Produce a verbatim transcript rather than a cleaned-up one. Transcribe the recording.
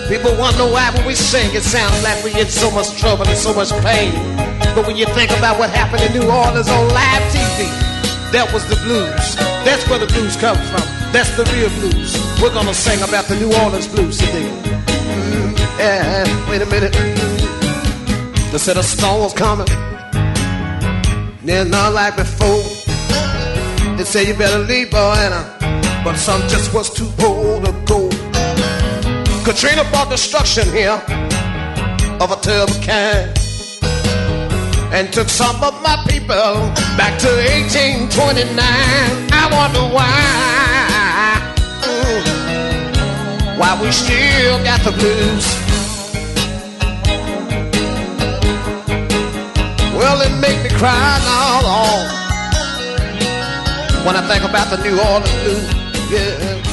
People wonder why when we sing it sounds like we in so much trouble and so much pain. But when you think about what happened in New Orleans on live T V, that was the blues. That's where the blues come from. That's the real blues. We're gonna sing about the New Orleans blues today. Mm, yeah, wait a minute. They said a storm's coming. There's not like before. They say you better leave, boy, and uh, but some just was too old to go. Katrina brought destruction here of a terrible kind, and took some of my people back to eighteen twenty-nine. I wonder why, mm, why we still got the blues. Well, it make me cry now, Lord, when I think about the New Orleans blues. Yeah.